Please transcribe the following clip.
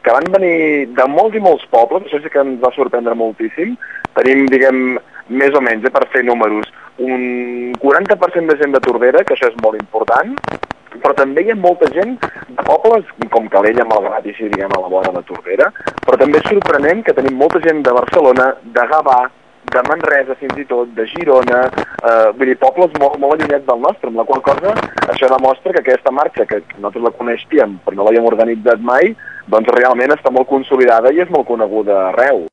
que van venir de molts i molts pobles, això sí que ens va sorprendre moltíssim. Tenim, diguem, més o menys, per fer números, un 40% de gent de Tordera, que això és molt important, però també hi ha molta gent de pobles com Calella, Malgrat i així, diguem, a la vora de Tordera, però també és sorprenent que tenim molta gent de Barcelona, de Gavà, de Manresa fins i tot, de Girona, vull dir, pobles molt allunyats del nostre, amb la qual cosa això demostra que aquesta marxa, que nosaltres la coneixíem però no l'havíem organitzat mai, doncs realment està molt consolidada i és molt coneguda arreu.